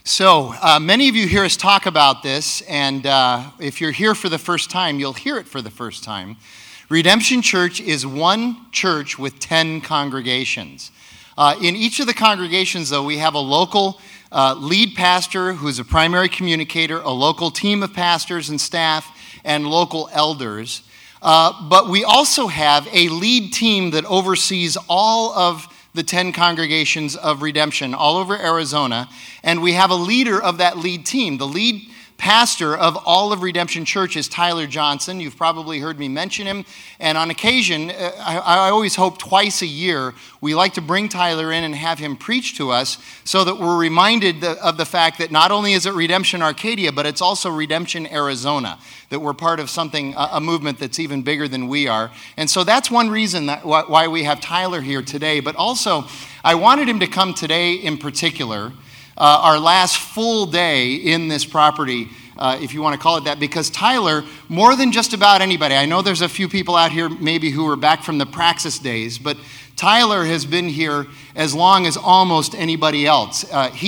Many of you hear us talk about this, and if you're here for the first time, you'll hear it for the first time. Redemption Church is one church with 10 congregations. In each of the congregations, though, we have a local lead pastor who's a primary communicator, a local team of pastors and staff, and local elders. But we also have a lead team that oversees all of the 10 congregations of Redemption all over Arizona, and we have a leader of that lead team. The lead pastor of all of Redemption Church is Tyler Johnson. You've probably heard me mention him, and on occasion, I always hope twice a year, we like to bring Tyler in and have him preach to us so that we're reminded of the fact that not only is it Redemption Arcadia, but it's also Redemption Arizona, that we're part of something, a movement that's even bigger than we are. And so that's one reason why we have Tyler here today. But also, I wanted him to come today in particular, our last full day in this property, if you want to call it that, because Tyler, more than just about anybody, I know there's a few people out here maybe who are back from the Praxis days, but Tyler has been here as long as almost anybody else.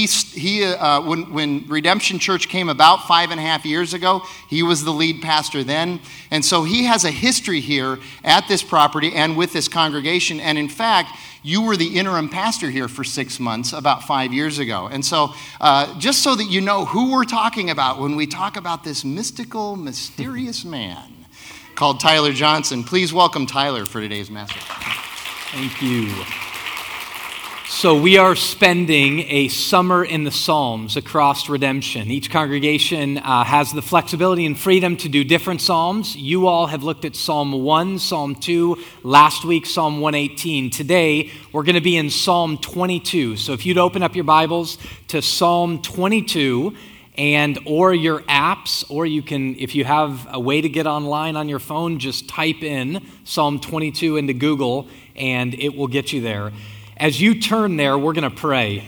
When Redemption Church came about 5.5 years ago, he was the lead pastor then. And so he has a history here at this property and with this congregation. And in fact, you were the interim pastor here for 6 months about 5 years ago. And so just so that you know who we're talking about when we talk about this mystical, mysterious man called Tyler Johnson, please welcome Tyler for today's message. Thank you. So we are spending a summer in the Psalms across Redemption. Each congregation has the flexibility and freedom to do different Psalms. You all have looked at Psalm 1, Psalm 2, last week Psalm 118. Today we're going to be in Psalm 22. So if you'd open up your Bibles to Psalm 22 or your apps, or you can, if you have a way to get online on your phone, just type in Psalm 22 into Google and it will get you there. As you turn there, we're going to pray.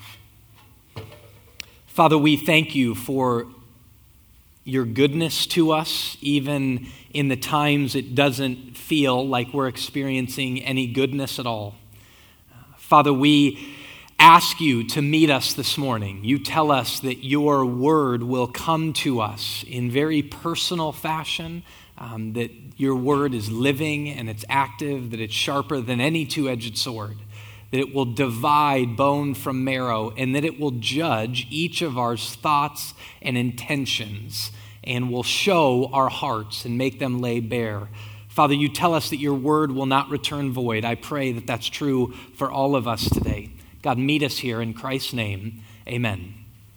Father, we thank you for your goodness to us, even in the times it doesn't feel like we're experiencing any goodness at all. Father, we ask you to meet us this morning. You tell us that your word will come to us in very personal fashion, that your word is living and it's active, that it's sharper than any two-edged sword, that it will divide bone from marrow, and that it will judge each of our thoughts and intentions and will show our hearts and make them lay bare. Father, you tell us that your word will not return void. I pray that that's true for all of us today. God, meet us here in Christ's name. Amen.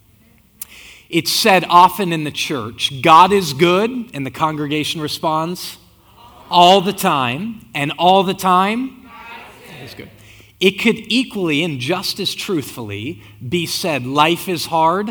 It's said often in the church, God is good, and the congregation responds, all the time, and all the time, God is good. It could equally and just as truthfully be said, life is hard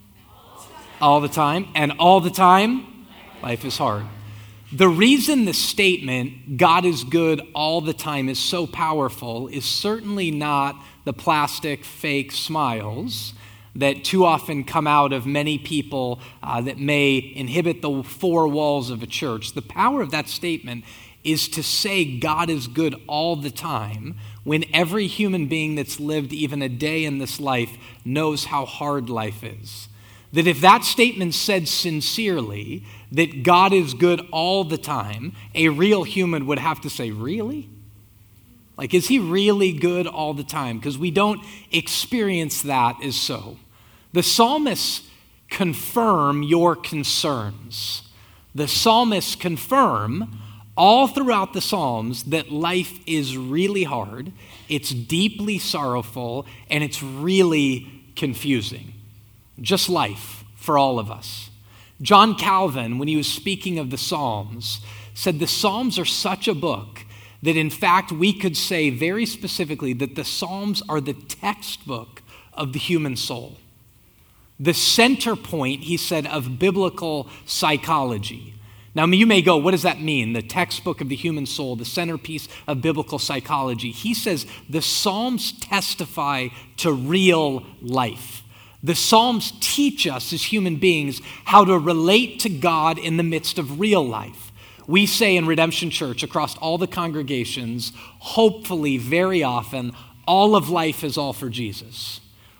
all the time, and all the time, life is hard. The reason the statement, God is good all the time, is so powerful is certainly not the plastic fake smiles that too often come out of many people that may inhibit the four walls of a church. The power of that statement is to say God is good all the time when every human being that's lived even a day in this life knows how hard life is. That if that statement said sincerely that God is good all the time, a real human would have to say, really? Like, is he really good all the time? Because we don't experience that as so. The psalmists confirm your concerns. The psalmists confirm all throughout the Psalms that life is really hard, it's deeply sorrowful, and it's really confusing. Just life for all of us. John Calvin, when he was speaking of the Psalms, said the Psalms are such a book that in fact we could say very specifically that the Psalms are the textbook of the human soul. The center point, he said, of biblical psychology. Now, you may go, what does that mean? The textbook of the human soul, the centerpiece of biblical psychology. He says the Psalms testify to real life. The Psalms teach us as human beings how to relate to God in the midst of real life. We say in Redemption Church, across all the congregations, hopefully very often, all of life is all for Jesus.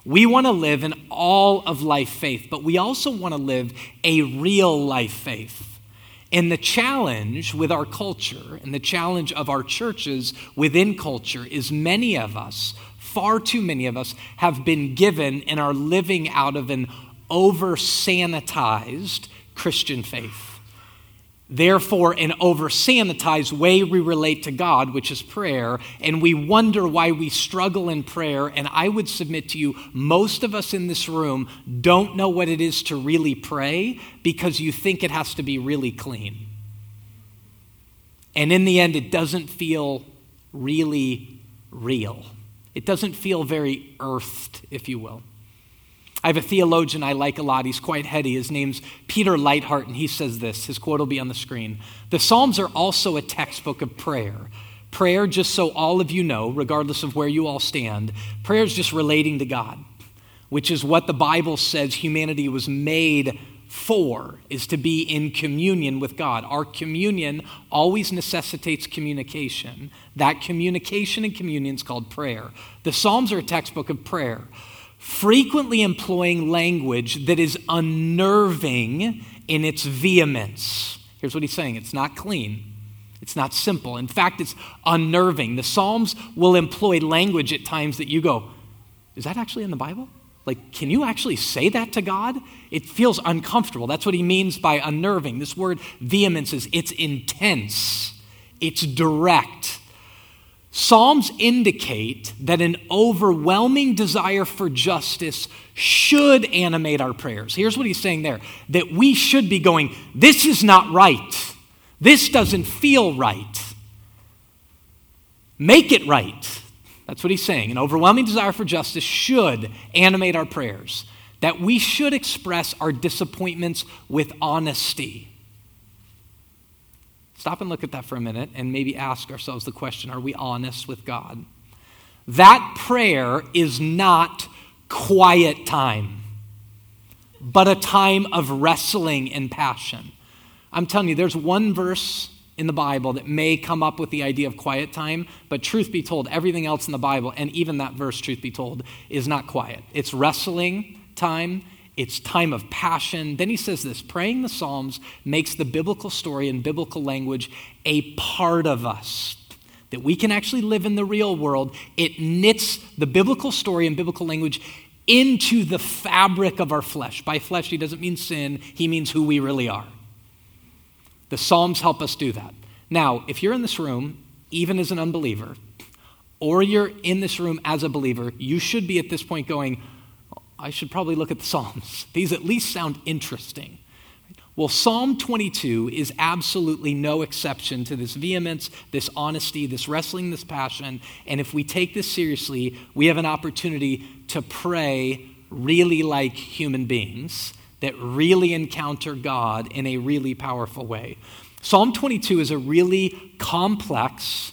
We want to live an all of life faith, but we also want to live a real life faith. And the challenge with our culture and the challenge of our churches within culture is many of us, far too many of us, have been given and are living out of an over-sanitized Christian faith. Therefore, an over-sanitized way we relate to God, which is prayer, and we wonder why we struggle in prayer. And I would submit to you, most of us in this room don't know what it is to really pray because you think it has to be really clean. And in the end, it doesn't feel really real. It doesn't feel very earthed, if you will. I have a theologian I like a lot. He's quite heady. His name's Peter Leithart, and he says this. His quote will be on the screen. The Psalms are also a textbook of prayer. Prayer, just so all of you know, regardless of where you all stand, prayer is just relating to God, which is what the Bible says humanity was made for, is to be in communion with God. Our communion always necessitates communication. That communication and communion is called prayer. The Psalms are a textbook of prayer, frequently employing language that is unnerving in its vehemence. Here's what he's saying. It's not clean. It's not simple. In fact, it's unnerving. The Psalms will employ language at times that you go, is that actually in the Bible? Like, can you actually say that to God? It feels uncomfortable. That's what he means by unnerving. This word vehemence is, it's intense. It's direct. Psalms indicate that an overwhelming desire for justice should animate our prayers. Here's what he's saying there, that we should be going, this is not right. This doesn't feel right. Make it right. That's what he's saying. An overwhelming desire for justice should animate our prayers, that we should express our disappointments with honesty. Stop and look at that for a minute and maybe ask ourselves the question, are we honest with God? That prayer is not quiet time, but a time of wrestling and passion. I'm telling you, there's one verse in the Bible that may come up with the idea of quiet time, but truth be told, everything else in the Bible, and even that verse, truth be told, is not quiet. It's wrestling time. It's time of passion. Then he says this, praying the Psalms makes the biblical story and biblical language a part of us, that we can actually live in the real world. It knits the biblical story and biblical language into the fabric of our flesh. By flesh, he doesn't mean sin. He means who we really are. The Psalms help us do that. Now, if you're in this room, even as an unbeliever, or you're in this room as a believer, you should be at this point going, I should probably look at the Psalms. These at least sound interesting. Well, Psalm 22 is absolutely no exception to this vehemence, this honesty, this wrestling, this passion. And if we take this seriously, we have an opportunity to pray really like human beings that really encounter God in a really powerful way. Psalm 22 is a really complex,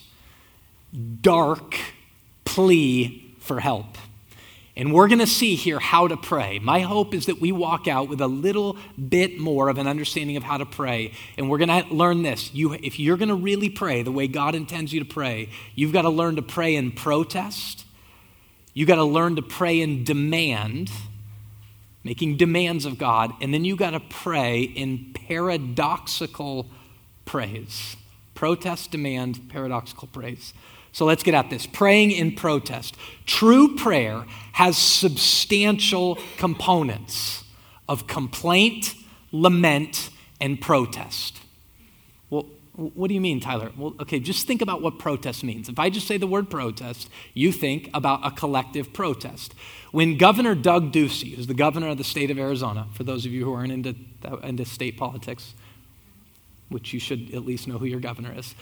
dark plea for help. And we're going to see here how to pray. My hope is that we walk out with a little bit more of an understanding of how to pray. And we're going to learn this. If you're going to really pray the way God intends you to pray, you've got to learn to pray in protest. You've got to learn to pray in demand, making demands of God. And then you've got to pray in paradoxical praise. Protest, demand, paradoxical praise. So let's get at this. Praying in protest. True prayer has substantial components of complaint, lament, and protest. Well, what do you mean, Tyler? Well, okay, just think about what protest means. If I just say the word protest, you think about a collective protest. When Governor Doug Ducey, who's the governor of the state of Arizona, for those of you who aren't into state politics, which you should at least know who your governor is,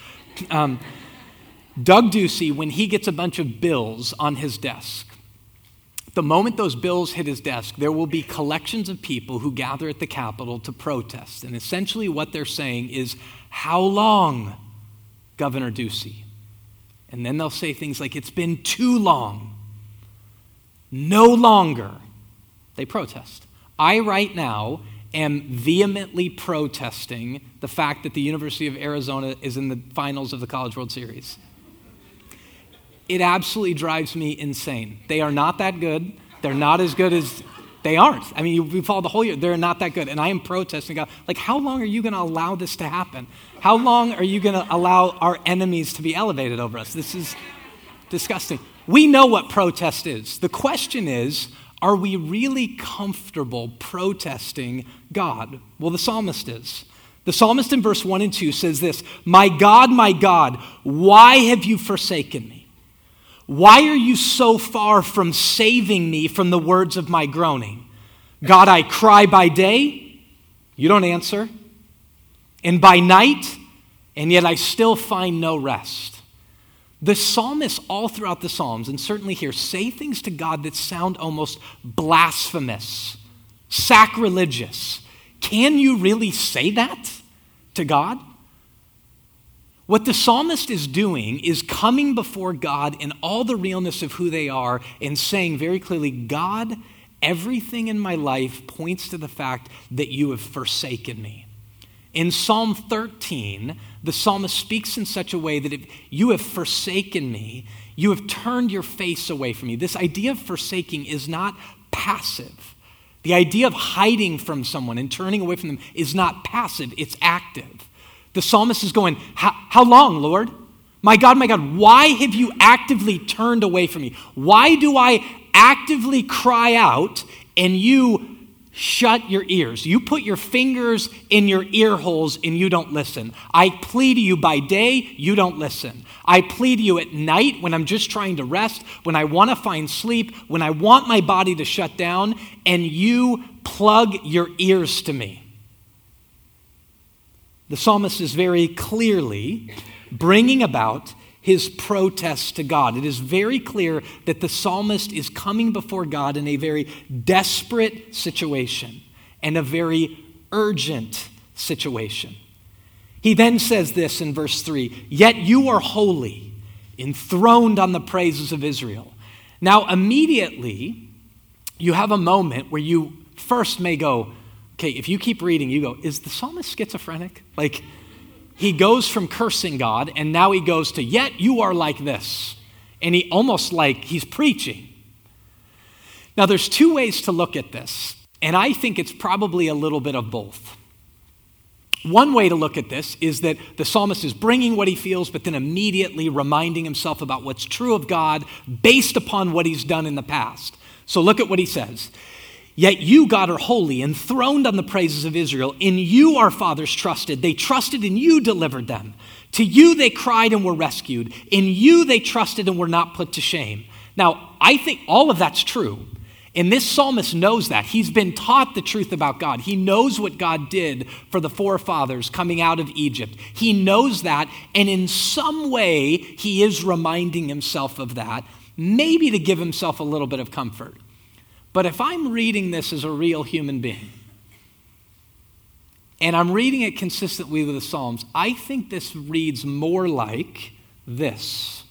Doug Ducey, when he gets a bunch of bills on his desk, the moment those bills hit his desk, there will be collections of people who gather at the Capitol to protest. And essentially what they're saying is, how long, Governor Ducey? And then they'll say things like, it's been too long. No longer. They protest. I right now am vehemently protesting the fact that the University of Arizona is in the finals of the College World Series. It absolutely drives me insane. They are not that good. They're not as good as they aren't. I mean, we follow the whole year. They're not that good. And I am protesting God. Like, how long are you going to allow this to happen? How long are you going to allow our enemies to be elevated over us? This is disgusting. We know what protest is. The question is, are we really comfortable protesting God? Well, the psalmist is. The psalmist in verse 1 and 2 says this, my God, why have you forsaken me? Why are you so far from saving me from the words of my groaning? God, I cry by day, you don't answer, and by night, and yet I still find no rest. The psalmists all throughout the Psalms, and certainly here, say things to God that sound almost blasphemous, sacrilegious. Can you really say that to God? What the psalmist is doing is coming before God in all the realness of who they are and saying very clearly, God, everything in my life points to the fact that you have forsaken me. In Psalm 13, the psalmist speaks in such a way that if you have forsaken me, you have turned your face away from me. This idea of forsaking is not passive. The idea of hiding from someone and turning away from them is not passive, it's active. The psalmist is going, how long, Lord? My God, why have you actively turned away from me? Why do I actively cry out and you shut your ears? You put your fingers in your ear holes and you don't listen. I plead to you by day, you don't listen. I plead to you at night when I'm just trying to rest, when I want to find sleep, when I want my body to shut down, and you plug your ears to me. The psalmist is very clearly bringing about his protest to God. It is very clear that the psalmist is coming before God in a very desperate situation and a very urgent situation. He then says this in verse 3, yet you are holy, enthroned on the praises of Israel. Now, immediately, you have a moment where you first may go, okay, if you keep reading, you go, is the psalmist schizophrenic? Like, he goes from cursing God, and now he goes to, yet you are like this. And he almost like he's preaching. Now, there's two ways to look at this, and I think it's probably a little bit of both. One way to look at this is that the psalmist is bringing what he feels, but then immediately reminding himself about what's true of God based upon what he's done in the past. So look at what he says. Yet you, God, are holy, enthroned on the praises of Israel. In you our fathers trusted. They trusted and you delivered them. To you they cried and were rescued. In you they trusted and were not put to shame. Now, I think all of that's true. And this psalmist knows that. He's been taught the truth about God. He knows what God did for the forefathers coming out of Egypt. He knows that, and in some way he is reminding himself of that, maybe to give himself a little bit of comfort. But if I'm reading this as a real human being, and I'm reading it consistently with the Psalms, I think this reads more like this.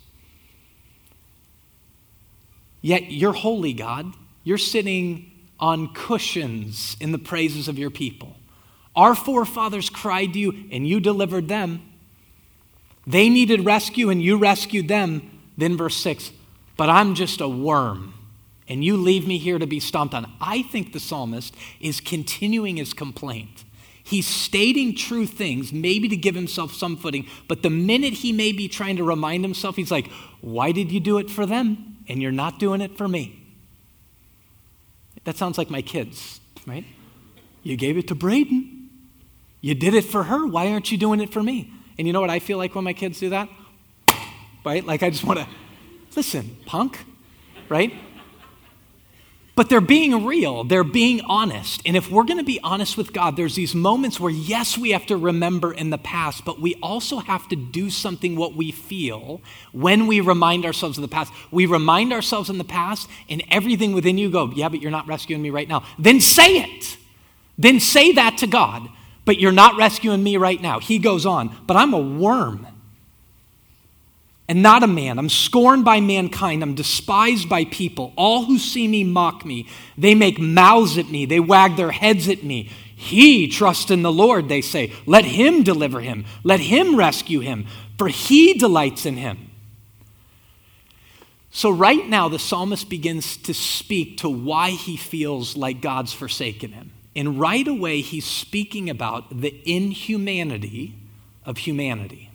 Yet you're holy, God. You're sitting on cushions in the praises of your people. Our forefathers cried to you, and you delivered them. They needed rescue, and you rescued them. Then verse 6, but I'm just a worm, and you leave me here to be stomped on. I think the psalmist is continuing his complaint. He's stating true things, maybe to give himself some footing, but the minute he may be trying to remind himself, he's like, why did you do it for them, and you're not doing it for me? That sounds like my kids, right? You gave it to Braden. You did it for her. Why aren't you doing it for me? And you know what I feel like when my kids do that? Right? Like I just want to, listen, punk, right? But they're being real. They're being honest. And if we're going to be honest with God, there's these moments where, yes, we have to remember in the past, but we also have to do something what we feel when we remind ourselves of the past. We remind ourselves in the past, and everything within you go, yeah, but you're not rescuing me right now. Then say it. Then say that to God. But you're not rescuing me right now. He goes on, but I'm a worm and not a man. I'm scorned by mankind. I'm despised by people. All who see me mock me. They make mouths at me. They wag their heads at me. He trusts in the Lord, they say. Let him deliver him. Let him rescue him, for he delights in him. So right now, the psalmist begins to speak to why he feels like God's forsaken him. And right away, he's speaking about the inhumanity of humanity.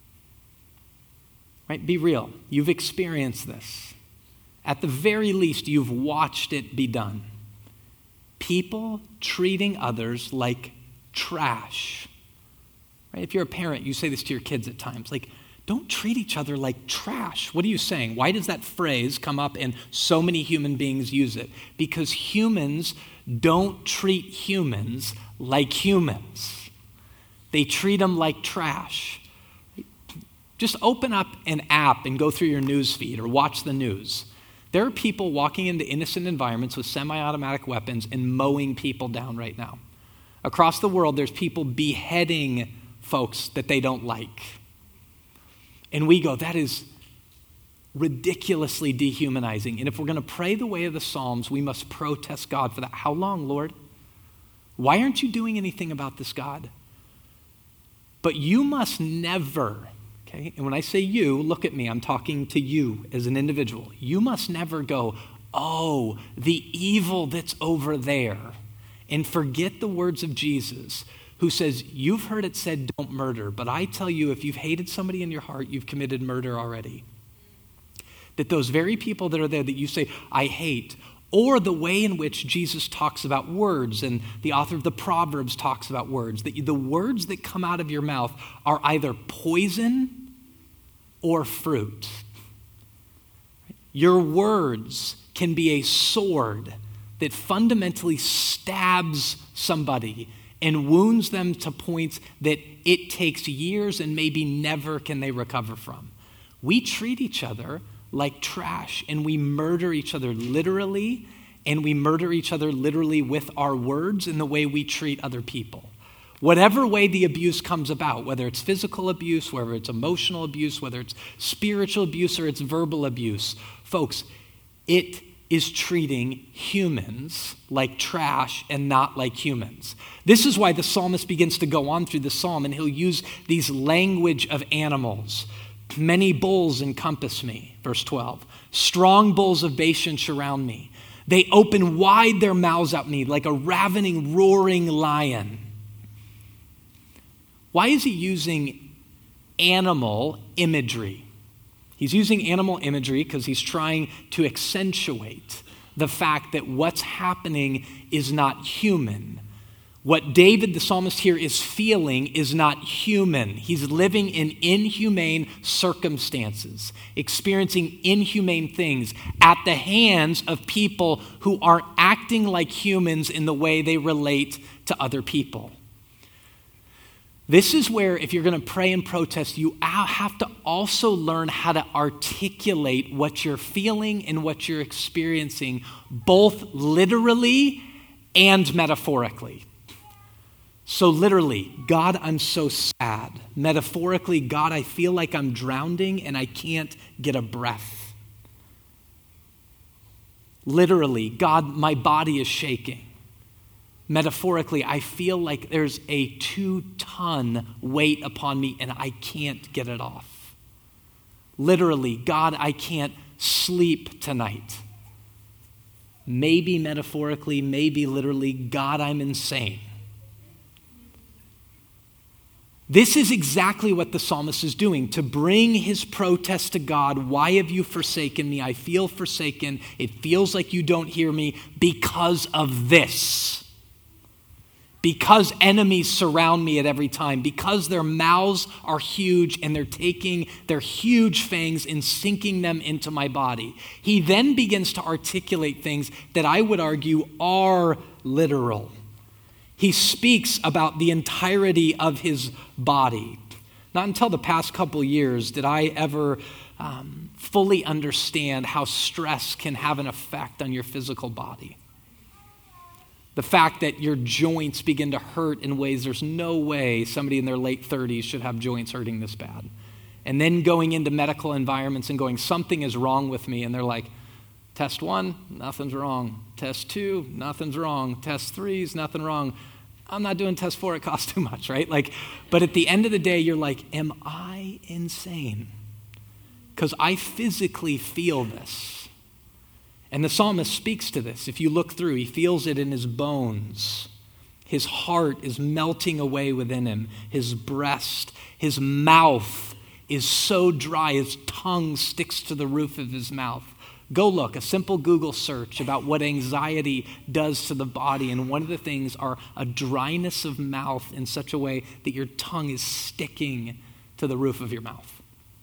Right? Be real. You've experienced this. At the very least, you've watched it be done. People treating others like trash. Right? If you're a parent, you say this to your kids at times, like, don't treat each other like trash. What are you saying? Why does that phrase come up and so many human beings use it? Because humans don't treat humans like humans. They treat them like trash. Just open up an app and go through your news feed or watch the news. There are people walking into innocent environments with semi-automatic weapons and mowing people down right now. Across the world, there's people beheading folks that they don't like. And we go, that is ridiculously dehumanizing. And if we're going to pray the way of the Psalms, we must protest God for that. How long, Lord? Why aren't you doing anything about this, God? But you must never, okay? And when I say you, look at me. I'm talking to you as an individual. You must never go, oh, the evil that's over there, and forget the words of Jesus, who says, you've heard it said, don't murder, but I tell you, if you've hated somebody in your heart, you've committed murder already. That those very people that are there that you say, I hate, or the way in which Jesus talks about words, and the author of the Proverbs talks about words, that the words that come out of your mouth are either poison or fruit. Your words can be a sword that fundamentally stabs somebody and wounds them to points that it takes years and maybe never can they recover from. We treat each other like trash, and we murder each other literally, and we murder each other literally with our words and the way we treat other people. Whatever way the abuse comes about, whether it's physical abuse, whether it's emotional abuse, whether it's spiritual abuse or it's verbal abuse, folks, it is treating humans like trash and not like humans. This is why the psalmist begins to go on through the psalm, and he'll use these language of animals. Many bulls encompass me, verse 12. Strong bulls of Bashan surround me. They open wide their mouths at me like a ravening, roaring lion. Why is he using animal imagery? He's using animal imagery because he's trying to accentuate the fact that what's happening is not human. What David, the psalmist here, is feeling is not human. He's living in inhumane circumstances, experiencing inhumane things at the hands of people who aren't acting like humans in the way they relate to other people. This is where, if you're going to pray and protest, you have to also learn how to articulate what you're feeling and what you're experiencing, both literally and metaphorically. So literally, God, I'm so sad. Metaphorically, God, I feel like I'm drowning and I can't get a breath. Literally, God, my body is shaking. Metaphorically, I feel like there's a 2-ton weight upon me and I can't get it off. Literally, God, I can't sleep tonight. Maybe metaphorically, maybe literally, God, I'm insane. This is exactly what the psalmist is doing, to bring his protest to God. Why have you forsaken me? I feel forsaken. It feels like you don't hear me because of this. Because enemies surround me at every time, because their mouths are huge and they're taking their huge fangs and sinking them into my body. He then begins to articulate things that I would argue are literal. He speaks about the entirety of his body. Not until the past couple years did I ever fully understand how stress can have an effect on your physical body. The fact that your joints begin to hurt in ways there's no way somebody in their late 30s should have joints hurting this bad. And then going into medical environments and going, something is wrong with me. And they're like, test 1, nothing's wrong. Test 2, nothing's wrong. Test 3 is nothing wrong. I'm not doing test 4, it costs too much, right? But at the end of the day, you're like, am I insane? because I physically feel this. And the psalmist speaks to this. If you look through, he feels it in his bones. His heart is melting away within him. His breast, his mouth is so dry, his tongue sticks to the roof of his mouth. Go look, a simple Google search about what anxiety does to the body. And one of the things are a dryness of mouth in such a way that your tongue is sticking to the roof of your mouth.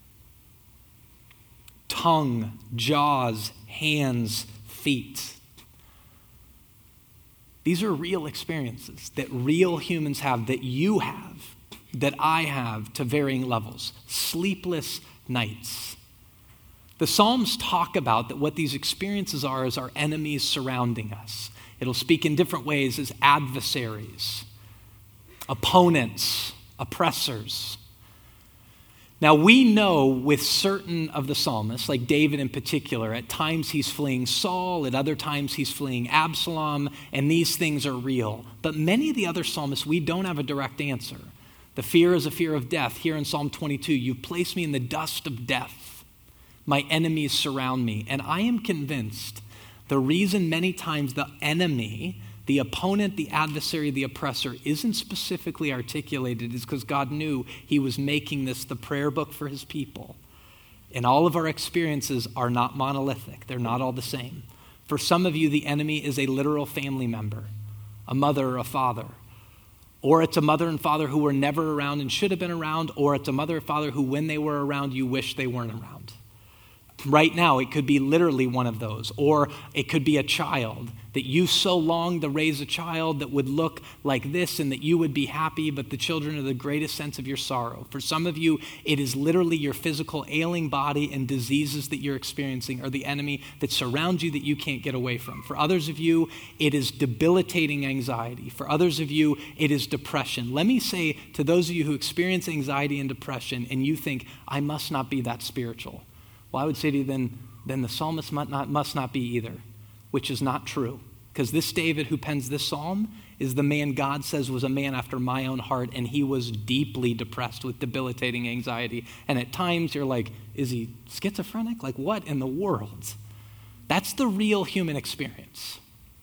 Tongue, jaws, hands, feet. These are real experiences that real humans have, that you have, that I have to varying levels. Sleepless nights. The Psalms talk about that what these experiences are is our enemies surrounding us. It'll speak in different ways as adversaries, opponents, oppressors. Now we know with certain of the psalmists, like David in particular, at times he's fleeing Saul, at other times he's fleeing Absalom, and these things are real. But many of the other psalmists, we don't have a direct answer. The fear is a fear of death. Here in Psalm 22, you've placed me in the dust of death. My enemies surround me. And I am convinced the reason many times the enemy, the opponent, the adversary, the oppressor isn't specifically articulated is because God knew he was making this the prayer book for his people. And all of our experiences are not monolithic. They're not all the same. For some of you, the enemy is a literal family member, a mother or a father. Or it's a mother and father who were never around and should have been around. Or it's a mother or father who, when they were around, you wish they weren't around. Right now, it could be literally one of those. Or it could be a child that you so long to raise a child that would look like this and that you would be happy, but the children are the greatest sense of your sorrow. For some of you, it is literally your physical ailing body and diseases that you're experiencing are the enemy that surrounds you that you can't get away from. For others of you, it is debilitating anxiety. For others of you, it is depression. Let me say to those of you who experience anxiety and depression and you think, I must not be that spiritual. Well, I would say to you then the psalmist must not be either, which is not true. Because this David who pens this psalm is the man God says was a man after my own heart, and he was deeply depressed with debilitating anxiety. And at times you're like, is he schizophrenic? Like what in the world? That's the real human experience.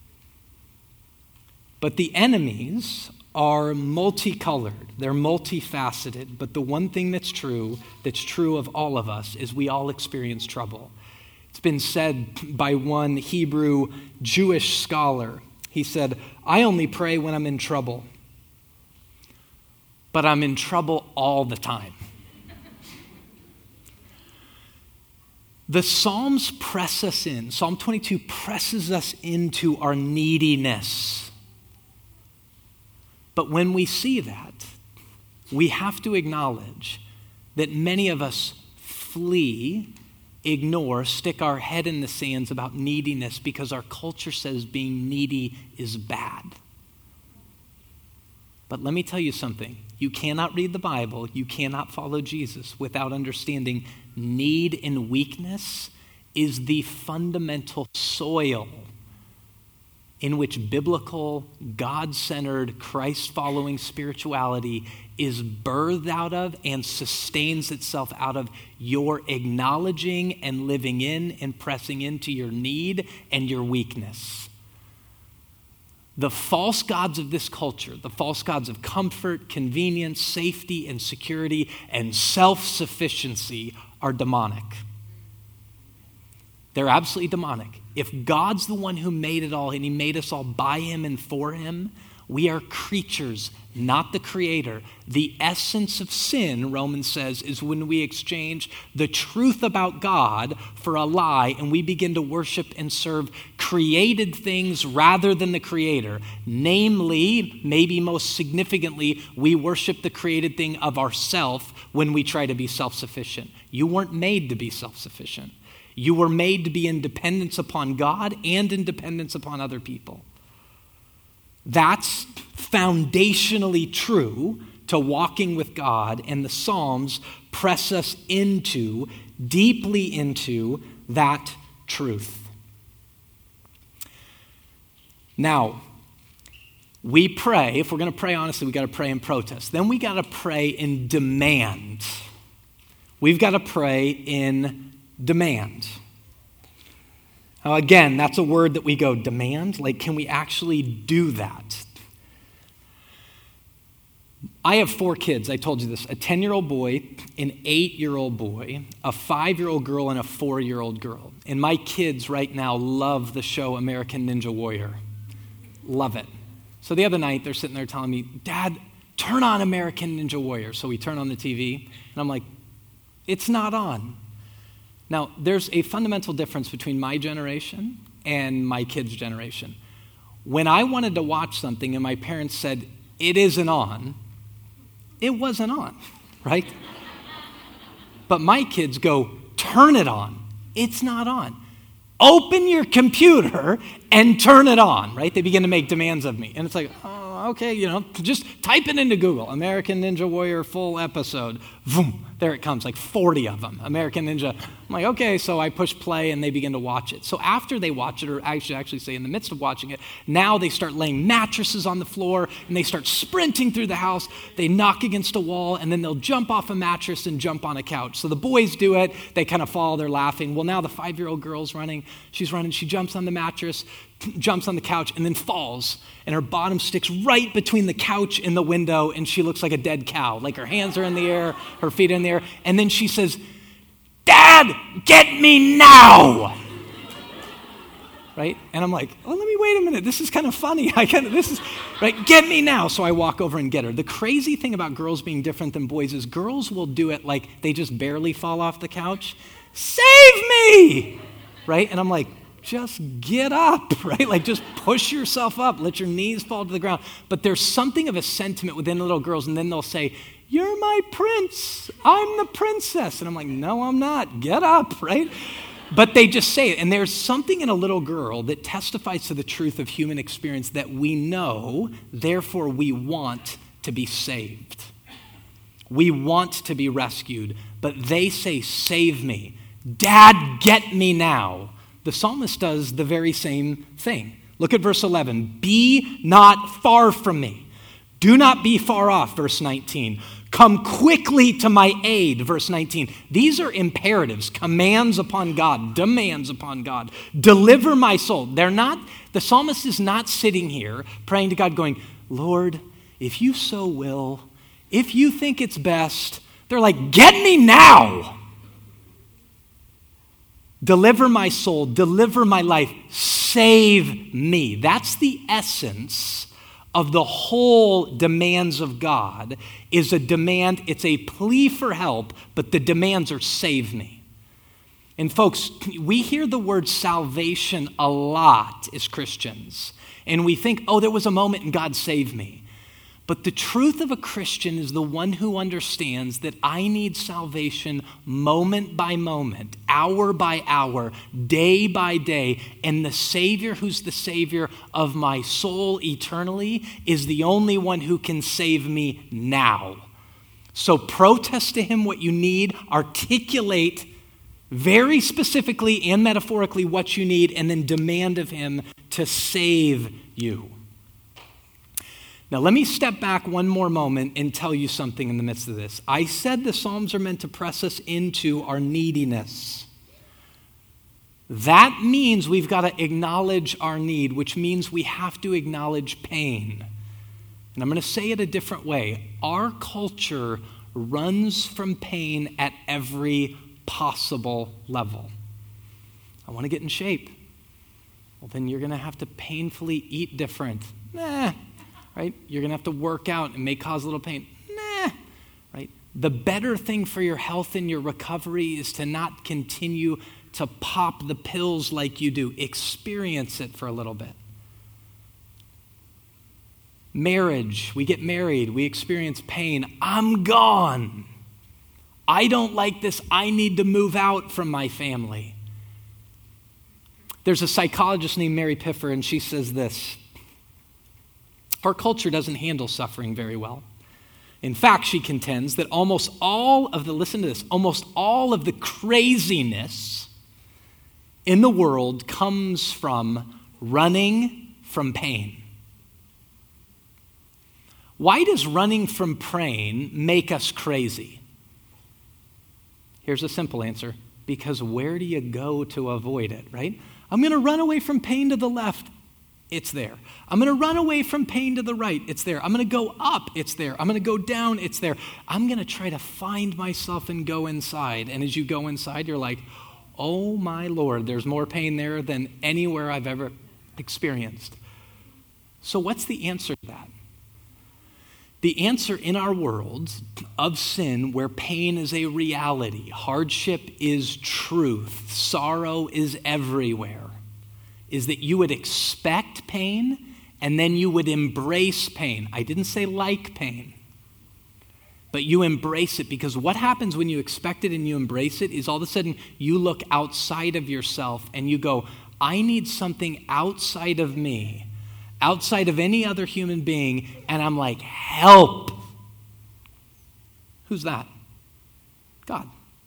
But the enemies are multicolored. They're multifaceted. But the one thing that's true of all of us, is we all experience trouble. It's been said by one Hebrew Jewish scholar. He said, I only pray when I'm in trouble. But I'm in trouble all the time. The Psalms press us in. Psalm 22 presses us into our neediness. But when we see that, we have to acknowledge that many of us flee, ignore, stick our head in the sands about neediness because our culture says being needy is bad. But let me tell you something. You cannot read the Bible, you cannot follow Jesus without understanding need and weakness is the fundamental soil in which biblical, God-centered, Christ-following spirituality is birthed out of and sustains itself out of your acknowledging and living in and pressing into your need and your weakness. The false gods of this culture, the false gods of comfort, convenience, safety, and security, and self-sufficiency are demonic. They're absolutely demonic. If God's the one who made it all and he made us all by him and for him, we are creatures, not the creator. The essence of sin, Romans says, is when we exchange the truth about God for a lie and we begin to worship and serve created things rather than the creator. Namely, maybe most significantly, we worship the created thing of ourself when we try to be self-sufficient. You weren't made to be self-sufficient. You were made to be in dependence upon God and in dependence upon other people. That's foundationally true to walking with God, and the Psalms press us deeply into that truth. Now, we pray, if we're going to pray honestly, we got to pray in protest. Then we got to pray in demand. We've got to pray in demand. Now, again, that's a word that we go, demand? Like, can we actually do that? I have 4 kids, I told you this, a 10-year-old boy, an 8-year-old boy, a 5-year-old girl, and a 4-year-old girl. And my kids right now love the show American Ninja Warrior. Love it. So the other night, they're sitting there telling me, Dad, turn on American Ninja Warrior. So we turn on the TV, and I'm like, it's not on. Now, there's a fundamental difference between my generation and my kids' generation. When I wanted to watch something and my parents said, it isn't on, it wasn't on, right? But my kids go, turn it on. It's not on. Open your computer and turn it on, right? They begin to make demands of me. And it's like, oh, okay, just type it into Google. American Ninja Warrior full episode. Boom, there it comes, like 40 of them. American Ninja. I'm like, okay, so I push play and they begin to watch it. So after they watch it, or I should actually say in the midst of watching it, now they start laying mattresses on the floor and they start sprinting through the house. They knock against a wall and then they'll jump off a mattress and jump on a couch. So the boys do it. They kind of fall. They're laughing. Well, now the 5-year-old girl's running. She's running. She jumps on the mattress, jumps on the couch, and then falls. And her bottom sticks right between the couch and the window, and she looks like a dead cow. Like her hands are in the air, her feet are in the air. And then she says, Dad, get me now. Right? And I'm like, oh, let me wait a minute. This is kind of funny. Right? Get me now. So I walk over and get her. The crazy thing about girls being different than boys is girls will do it like they just barely fall off the couch. Save me! Right? And I'm like, just get up, right? Like just push yourself up. Let your knees fall to the ground. But there's something of a sentiment within little girls, and then they'll say, you're my prince. I'm the princess. And I'm like, no, I'm not. Get up, right? But they just say it. And there's something in a little girl that testifies to the truth of human experience that we know, therefore we want to be saved. We want to be rescued. But they say, save me. Dad, get me now. The psalmist does the very same thing. Look at verse 11. Be not far from me. Do not be far off, verse 19. Come quickly to my aid, verse 19. These are imperatives, commands upon God, demands upon God. Deliver my soul. The psalmist is not sitting here praying to God going, Lord, if you so will, if you think it's best, they're like, get me now. Deliver my soul, deliver my life, save me. That's the essence of the whole demands of God, is a demand, it's a plea for help, but the demands are save me. And folks, we hear the word salvation a lot as Christians, and we think, oh, there was a moment and God saved me. But the truth of a Christian is the one who understands that I need salvation moment by moment, hour by hour, day by day, and the Savior who's the Savior of my soul eternally is the only one who can save me now. So protest to him what you need, articulate very specifically and metaphorically what you need, and then demand of him to save you. Now, let me step back one more moment and tell you something in the midst of this. I said the Psalms are meant to press us into our neediness. That means we've got to acknowledge our need, which means we have to acknowledge pain. And I'm going to say it a different way. Our culture runs from pain at every possible level. I want to get in shape. Well, then you're going to have to painfully eat different. Right? You're going to have to work out. It may cause a little pain. Right? The better thing for your health and your recovery is to not continue to pop the pills like you do. Experience it for a little bit. Marriage. We get married. We experience pain. I'm gone. I don't like this. I need to move out from my family. There's a psychologist named Mary Piffer, and she says this. Our culture doesn't handle suffering very well. In fact, she contends that almost all of the craziness in the world comes from running from pain. Why does running from pain make us crazy? Here's a simple answer. Because where do you go to avoid it, right? I'm going to run away from pain to the left. It's there. I'm going to run away from pain to the right. It's there. I'm going to go up. It's there. I'm going to go down. It's there. I'm going to try to find myself and go inside. And as you go inside, you're like, oh my Lord, there's more pain there than anywhere I've ever experienced. So what's the answer to that? The answer in our world of sin, where pain is a reality, hardship is truth, sorrow is everywhere, is that you would expect pain and then you would embrace pain. I didn't say like pain, but you embrace it, because what happens when you expect it and you embrace it is all of a sudden you look outside of yourself and you go, I need something outside of me, outside of any other human being, and I'm like, help. Who's that? God.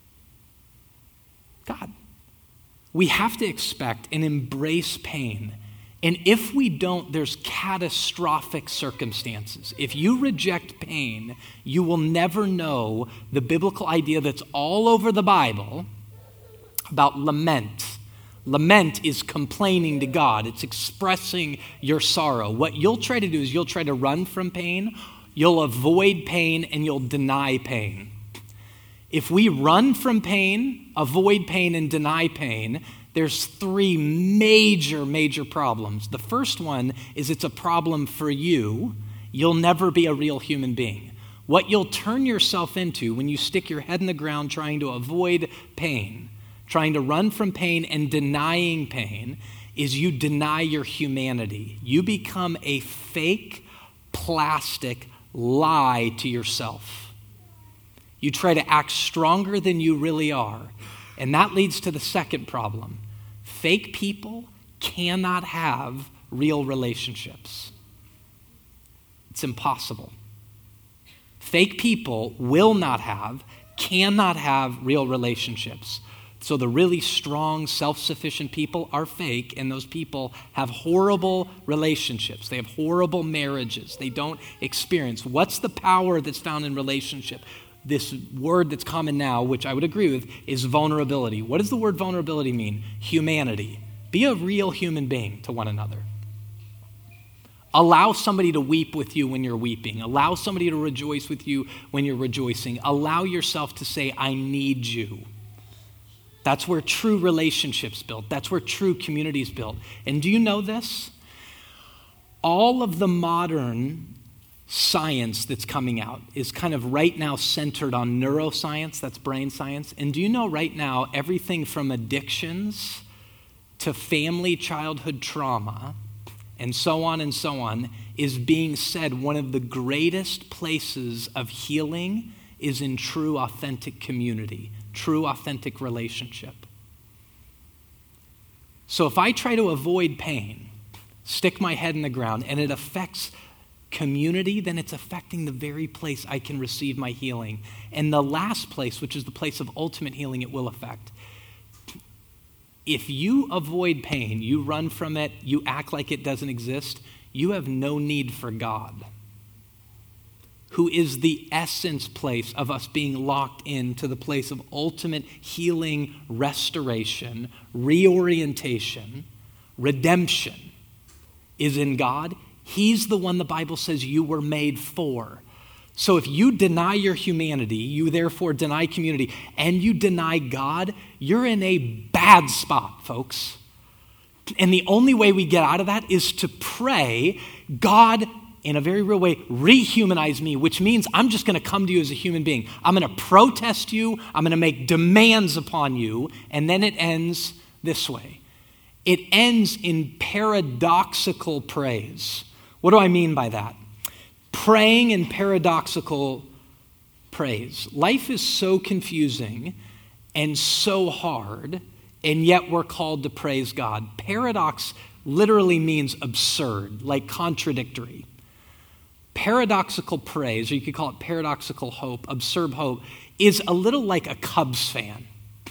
God. We have to expect and embrace pain. And if we don't, there's catastrophic circumstances. If you reject pain, you will never know the biblical idea that's all over the Bible about lament. Lament is complaining to God. It's expressing your sorrow. What you'll try to do is you'll try to run from pain, you'll avoid pain, and you'll deny pain. If we run from pain, avoid pain, and deny pain, there's three major problems. The first one is it's a problem for you. You'll never be a real human being. What you'll turn yourself into when you stick your head in the ground trying to avoid pain, trying to run from pain and denying pain, is you deny your humanity. You become a fake, plastic lie to yourself. You try to act stronger than you really are. And that leads to the second problem. Fake people cannot have real relationships. It's impossible. Fake people cannot have real relationships. So the really strong, self-sufficient people are fake, and those people have horrible relationships. They have horrible marriages. They don't experience. What's the power that's found in relationship? This word that's common now, which I would agree with, is vulnerability. What does the word vulnerability mean? Humanity. Be a real human being to one another. Allow somebody to weep with you when you're weeping. Allow somebody to rejoice with you when you're rejoicing. Allow yourself to say, I need you. That's where true relationships built. That's where true communities built. And do you know this? All of the modern science that's coming out is kind of right now centered on neuroscience, that's brain science. And do you know right now everything from addictions to family childhood trauma and so on is being said one of the greatest places of healing is in true authentic community, true authentic relationship. So if I try to avoid pain, stick my head in the ground, and it affects community, then it's affecting the very place I can receive my healing. And the last place, which is the place of ultimate healing, it will affect. If you avoid pain, you run from it, you act like it doesn't exist, you have no need for God, who is the essence place of us being locked into the place of ultimate healing, restoration, reorientation, redemption is in God. He's the one the Bible says you were made for. So if you deny your humanity, you therefore deny community, and you deny God, you're in a bad spot, folks. And the only way we get out of that is to pray, God, in a very real way, rehumanize me, which means I'm just going to come to you as a human being. I'm going to protest you. I'm going to make demands upon you. And then it ends this way. It ends in paradoxical praise. What do I mean by that? Praying in paradoxical praise. Life is so confusing and so hard, and yet we're called to praise God. Paradox literally means absurd, like contradictory. Paradoxical praise, or you could call it paradoxical hope, absurd hope, is a little like a Cubs fan.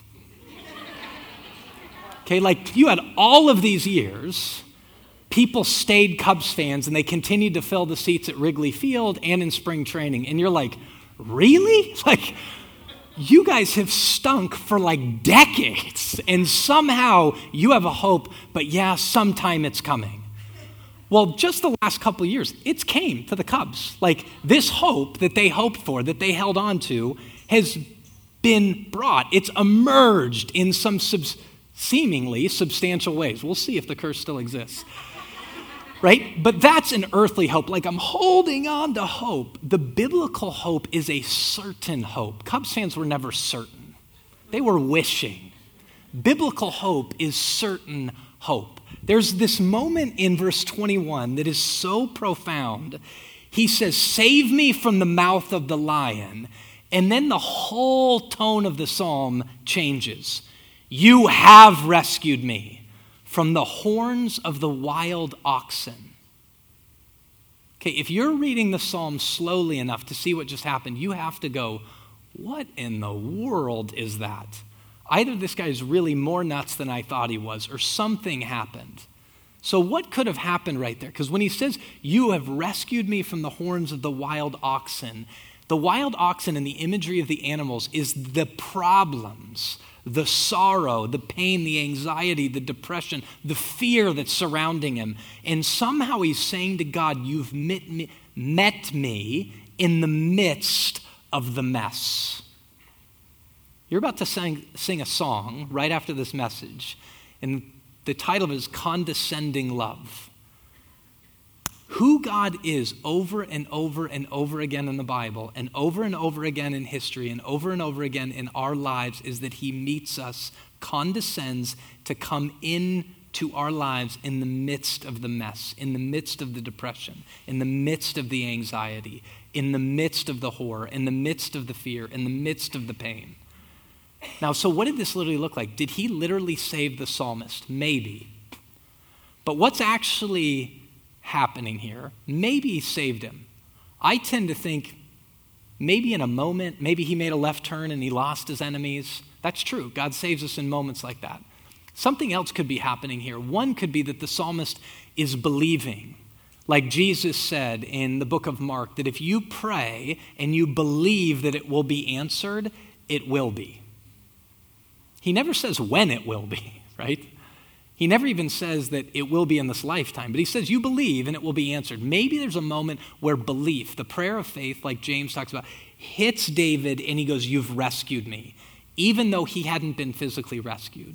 Okay, like you had all of these years, people stayed Cubs fans and they continued to fill the seats at Wrigley Field and in spring training. And you're like, really? Like, you guys have stunk for like decades, and somehow you have a hope, but yeah, sometime it's coming. Well, just the last couple of years, it's came to the Cubs. Like this hope that they hoped for, that they held on to, has been brought. It's emerged in some seemingly substantial ways. We'll see if the curse still exists. Right? But that's an earthly hope. Like I'm holding on to hope. The biblical hope is a certain hope. Cubs fans were never certain. They were wishing. Biblical hope is certain hope. There's this moment in verse 21 that is so profound. He says, "Save me from the mouth of the lion." And then the whole tone of the psalm changes. "You have rescued me from the horns of the wild oxen." Okay, if you're reading the psalm slowly enough to see what just happened, you have to go, what in the world is that? Either this guy is really more nuts than I thought he was, or something happened. So what could have happened right there? Because when he says, "You have rescued me from the horns of the wild oxen in the imagery of the animals is the problems, the sorrow, the pain, the anxiety, the depression, the fear that's surrounding him. And somehow he's saying to God, "You've met me in the midst of the mess." You're about to sing a song right after this message, and the title of it is "Condescending Love." Who God is over and over and over again in the Bible, and over again in history, and over again in our lives, is that he meets us, condescends to come into our lives in the midst of the mess, in the midst of the depression, in the midst of the anxiety, in the midst of the horror, in the midst of the fear, in the midst of the pain. Now, so what did this literally look like? Did he literally save the psalmist? Maybe. But what's actually happening here? Maybe he saved him. I tend to think maybe in a moment, maybe he made a left turn and he lost his enemies. That's true. God saves us in moments like that. Something else could be happening here. One could be that the psalmist is believing. Like Jesus said in the book of Mark, that if you pray and you believe that it will be answered, it will be. He never says when it will be, right? He never even says that it will be in this lifetime, but he says you believe and it will be answered. Maybe there's a moment where belief, the prayer of faith, like James talks about, hits David and he goes, "You've rescued me," even though he hadn't been physically rescued.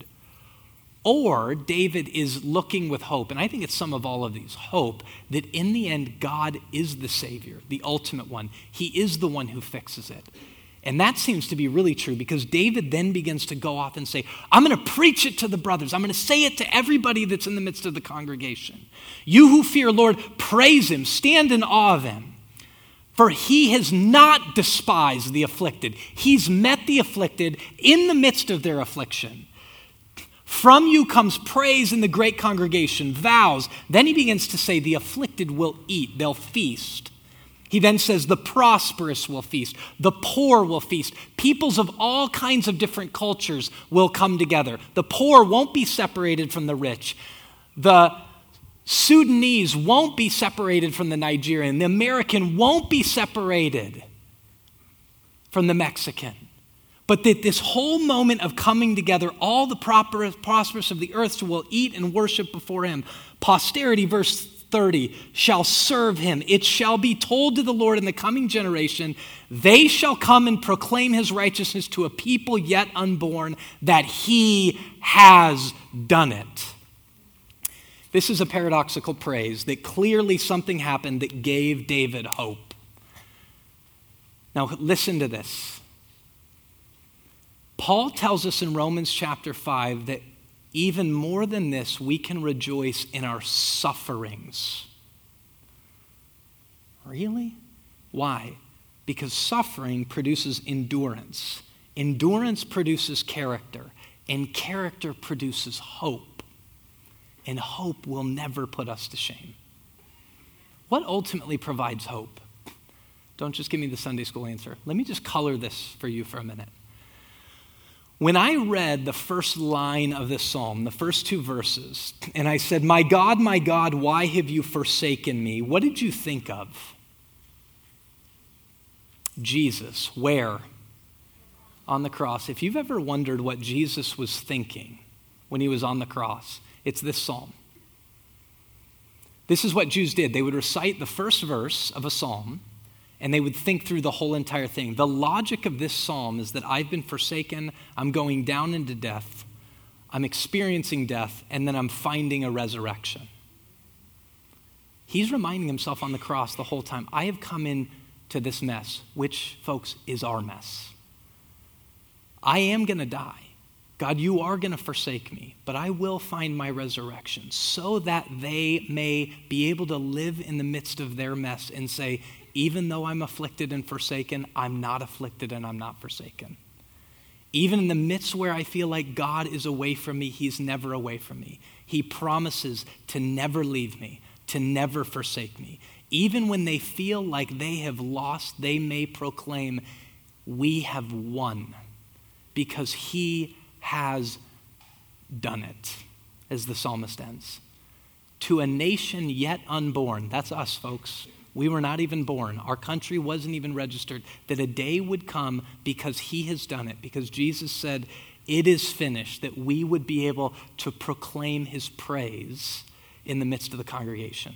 Or David is looking with hope, and I think it's some of all of these, hope that in the end God is the Savior, the ultimate one. He is the one who fixes it. And that seems to be really true because David then begins to go off and say, "I'm going to preach it to the brothers. I'm going to say it to everybody that's in the midst of the congregation. You who fear Lord, praise him, stand in awe of him. For he has not despised the afflicted." He's met the afflicted in the midst of their affliction. "From you comes praise in the great congregation, vows." Then he begins to say, the afflicted will eat, they'll feast. He then says the prosperous will feast, the poor will feast. Peoples of all kinds of different cultures will come together. The poor won't be separated from the rich. The Sudanese won't be separated from the Nigerian. The American won't be separated from the Mexican. But that this whole moment of coming together, all the prosperous of the earth will eat and worship before him. Posterity, verse 30, shall serve him. It shall be told to the Lord in the coming generation, they shall come and proclaim his righteousness to a people yet unborn, that he has done it. This is a paradoxical praise that clearly something happened that gave David hope. Now listen to this. Paul tells us in Romans chapter 5 that even more than this, we can rejoice in our sufferings. Really? Why? Because suffering produces endurance. Endurance produces character. And character produces hope. And hope will never put us to shame. What ultimately provides hope? Don't just give me the Sunday school answer. Let me just color this for you for a minute. When I read the first line of this psalm, the first two verses, and I said, my God, why have you forsaken me?" What did you think of? Jesus. Where? on the cross, if you've ever wondered what Jesus was thinking when he was on the cross, it's this psalm. This is what Jews did. They would recite the first verse of a psalm, and they would think through the whole entire thing. The logic of this psalm is that I've been forsaken, I'm going down into death, I'm experiencing death, and then I'm finding a resurrection. He's reminding himself on the cross the whole time, I have come into this mess, which, folks, is our mess. I am going to die. God, you are going to forsake me, but I will find my resurrection so that they may be able to live in the midst of their mess and say, even though I'm afflicted and forsaken, I'm not afflicted and I'm not forsaken. Even in the midst where I feel like God is away from me, he's never away from me. He promises to never leave me, to never forsake me. Even when they feel like they have lost, they may proclaim, we have won, because he has done it, as the psalmist ends. To a nation yet unborn, that's us, folks. We were not even born. Our country wasn't even registered. That a day would come because he has done it, because Jesus said, it is finished, that we would be able to proclaim his praise in the midst of the congregation.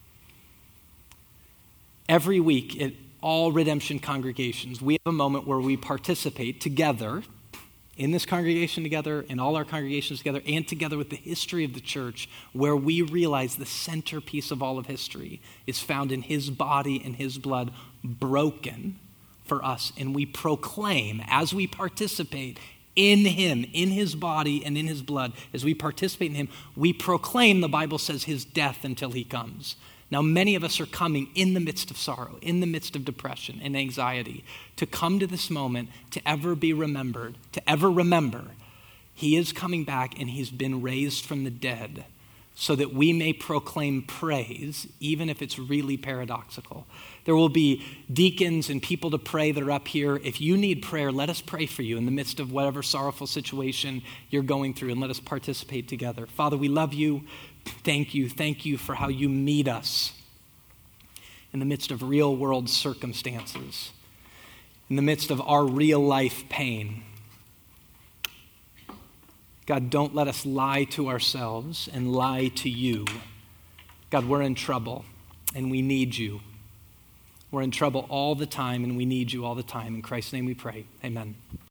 Every week at all Redemption congregations, we have a moment where we participate together in this congregation together, in all our congregations together, and together with the history of the church, where we realize the centerpiece of all of history is found in his body and his blood broken for us. And we proclaim, as we participate in him, in his body and in his blood, as we participate in him, we proclaim, the Bible says, his death until he comes. Now, many of us are coming in the midst of sorrow, in the midst of depression and anxiety, to come to this moment, to ever be remembered, to ever remember he is coming back and he's been raised from the dead, so that we may proclaim praise, even if it's really paradoxical. There will be deacons and people to pray that are up here. If you need prayer, let us pray for you in the midst of whatever sorrowful situation you're going through, and let us participate together. Father, we love you. Thank you. Thank you for how you meet us in the midst of real world circumstances, in the midst of our real life pain. God, don't let us lie to ourselves and lie to you. God, we're in trouble and we need you. We're in trouble all the time and we need you all the time. In Christ's name we pray. Amen.